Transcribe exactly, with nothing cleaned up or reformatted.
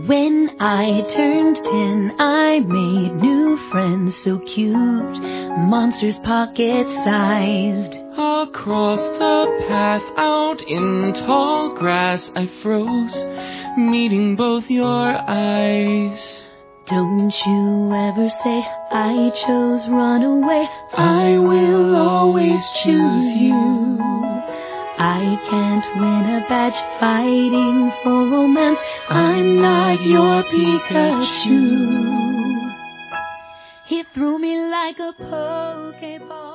When I turned ten, I made new friends so cute, monsters pocket-sized. Across the path, out in tall grass, I froze, meeting both your eyes. Don't you ever say I chose runaway. I will always choose you. I can't win a badge fighting for romance. I'm not your Pikachu. He threw me like a Pokeball.